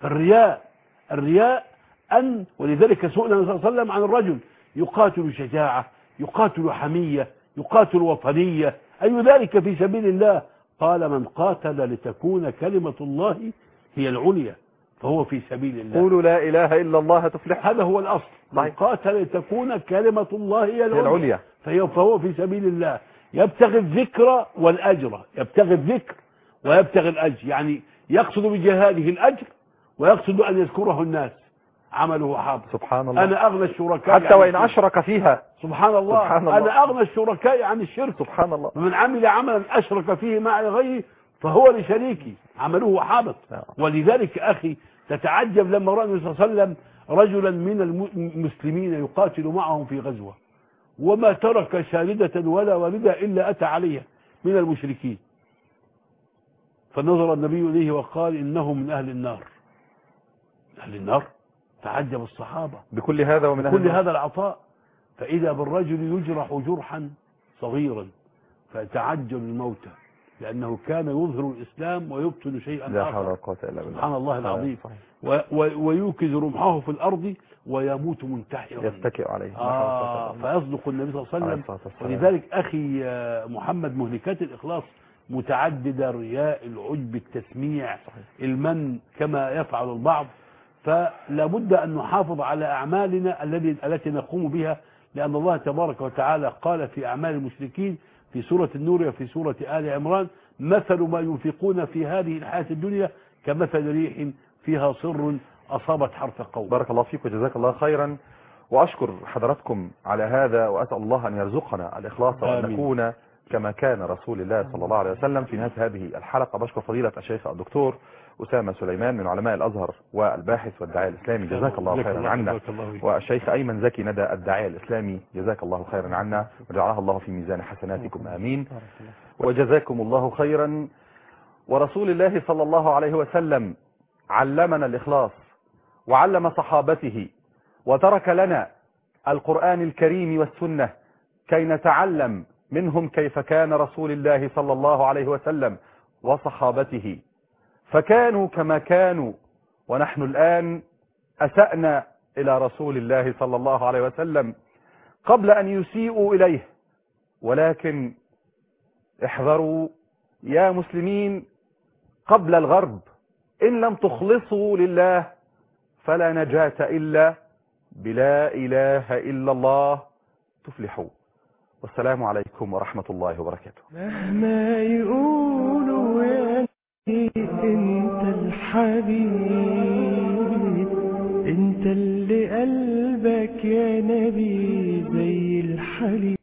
الرياء ولذلك سئل النبي صلى الله عليه وسلم عن الرجل يقاتل شجاعة، يقاتل حمية، يقاتل وطنية، أي ذلك في سبيل الله؟ قال من قاتل لتكون كلمة الله هي العليا فهو في سبيل الله. قولوا لا إله إلا الله تفلح. هذا هو الأصل. من قاتل لتكون كلمة الله هي العليا فهو في سبيل الله. يبتغي الذكر والأجر، يبتغي الذكر ويبتغي الأجر، يعني يقصد بجهاده الأجر ويقصد أن يذكره الناس. عمله حاضر. سبحان الله. أنا أغنى الشركاء حتى وإن أشرك فيها. سبحان الله. سبحان الله. أنا أغنى الشركاء عن الشرك. سبحان الله. ومن عمل عملا أشرك فيه مع غيري فهو لشريكي، عمله حابط. ولذلك أخي تتعجب لما رأى النبي صلى الله عليه وسلم رجلا من المسلمين يقاتل معهم في غزوة وما ترك شاردة ولا والدة إلا أتى عليها من المشركين، فنظر النبي إليه وقال إنه من أهل النار. أهل النار؟ تعجب الصحابة بكل هذا ومن كل هذا العطاء، فإذا بالرجل يجرح جرحا صغيرا فتعجل الموتى لأنه كان يظهر الإسلام ويبطن شيئا لا حول ولا آخر. قوة إلا بالله. سبحان الله العظيم. ويوكز رمحه في الأرض ويموت منتحرا يتكئ عليه. فيصدق النبي صلى الله عليه وسلم. ولذلك أخي محمد مهلكات الإخلاص متعددة: الرياء، العجب، التسميع، المن كما يفعل البعض. فلا بد أن نحافظ على أعمالنا التي نقوم بها، لأن الله تبارك وتعالى قال في أعمال المشركين في سورة النور وفي سورة آل عمران: مثل ما ينفقون في هذه الحياة الدنيا كمثل ريح فيها صر أصابت حرث قوم. بارك الله فيك وجزاك الله خيرا، وأشكر حضراتكم على هذا، وأسأل الله أن يرزقنا الإخلاص وأن نكون كما كان رسول الله صلى الله عليه وسلم. في نهاية هذه الحلقة بشكر فضيلة الشيخ الدكتور أسامة سليمان من علماء الأزهر والباحث والداعية الإسلامي، جزاك الله خيرا عنا، والشيخ أيمن زكي ندى الداعية الإسلامي، جزاك الله خيرا عنا وجعلها الله في ميزان حسناتكم آمين. وجزاكم الله خيرا. ورسول الله صلى الله عليه وسلم علمنا الإخلاص وعلم صحابته وترك لنا القرآن الكريم والسنة كي نتعلم منهم كيف كان رسول الله صلى الله عليه وسلم وصحابته، فكانوا كما كانوا، ونحن الآن أسأنا إلى رسول الله صلى الله عليه وسلم قبل أن يسيئوا إليه. ولكن احذروا يا مسلمين قبل الغرب، إن لم تخلصوا لله فلا نجاة إلا بلا إله إلا الله تفلحوا. والسلام عليكم ورحمة الله وبركاته. مهما يقولوا يا نبي انت الحبيب، انت اللي قلبك يا نبي زي الحليب.